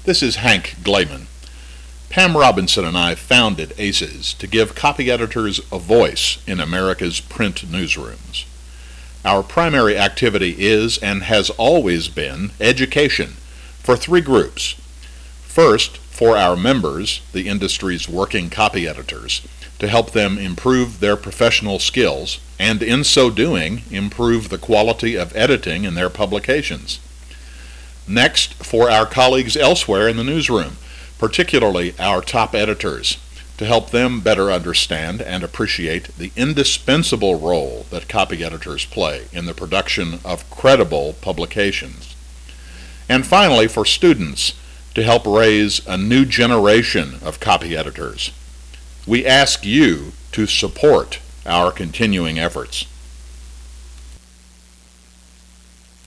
This is Hank Glayman. Pam Robinson and I founded ACES to give copy editors a voice in America's print newsrooms. Our primary activity is and has always been education for three groups. First, for our members, the industry's working copy editors, to help them improve their professional skills and in so doing improve the quality of editing in their publications. Next, for our colleagues elsewhere in the newsroom, particularly our top editors, to help them better understand and appreciate the indispensable role that copy editors play in the production of credible publications. And finally, for students, to help raise a new generation of copy editors. We ask you to support our continuing efforts.